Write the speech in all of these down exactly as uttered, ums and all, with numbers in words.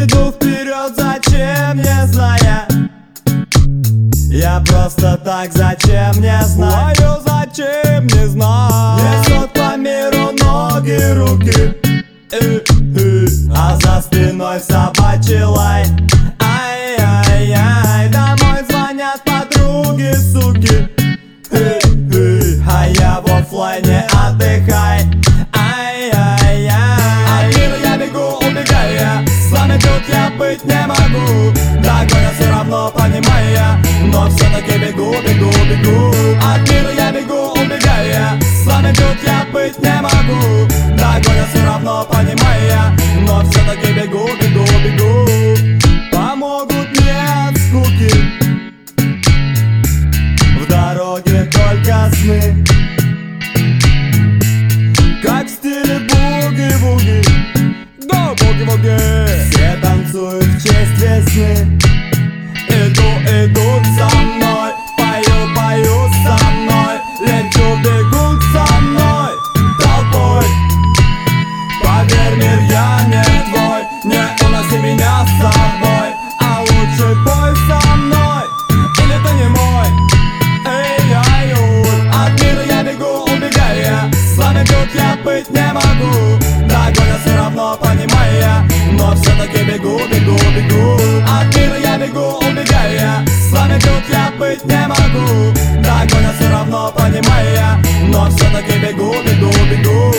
иду вперед, зачем, не зная. Я просто так, зачем, не знаю. Знаю, зачем, не знаю. Несут по миру ноги, руки, э, э, а за спиной собачий лай. Ай-яй-яй, домой звонят подруги, суки, э, э, а я в оффлайне, отдыхай. Ай-яй-яй, от мира я бегу, убегая, с вами тут я быть не могу. Догонят все равно, понимая, но все-таки бегу, бегу, бегу. От мира я бегу, убегая, с вами тут я быть не могу. Догонят все равно, понимая, но все-таки бегу, бегу, бегу. Помогут мне от скуки, в дороге только сны, как в стиле буги-вуги. Да, буги-вуги. Все танцуют в честь весны. Иду, идут за мной, пою, пою со мной, лечу, бегут со мной толпой. Поверь, мир, я не твой, не уноси меня с собой, а лучше пой со мной, или ты не мой. Эй-яй-ю, от мира я бегу, убегая, с вами тут я быть не могу. Догонят все равно, понимая, но все-таки бегу, бегу, бегу. От мира я бегу, убегая, с вами тут я быть не могу. Догонят все равно, понимая, но все-таки бегу, бегу, бегу.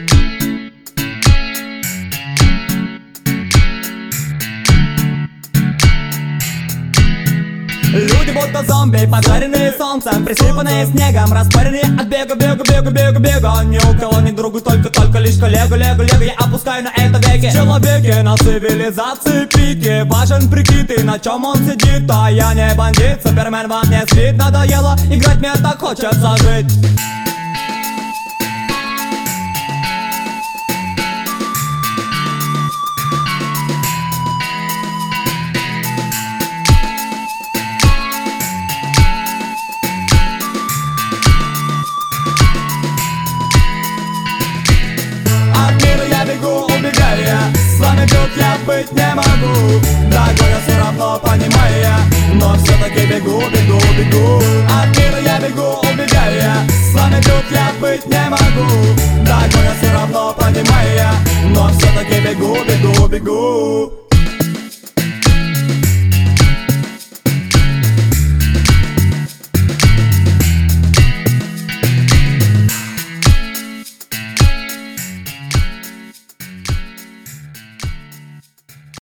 Люди будто зомби, пожаренные солнцем, присыпанные снегом, распаренные от бега, бега, бега, бега, бега. Ни у кого ни другу, только, только лишь коллегу, лего, лего. Я опускаю на это веки. В человеке, на цивилизации пики, важен прикид и на чем он сидит. А я не бандит, супермен вам не спит. Надоело играть, мне так хочется жить. Бегу, убегая, с вами тут я быть не могу. Догонят все равно, понимая, но все-таки бегу, бегу, бегу. От мира я бегу, убегая, с вами тут я быть не могу. Догонят все равно, понимая, но все-таки бегу, бегу, бегу.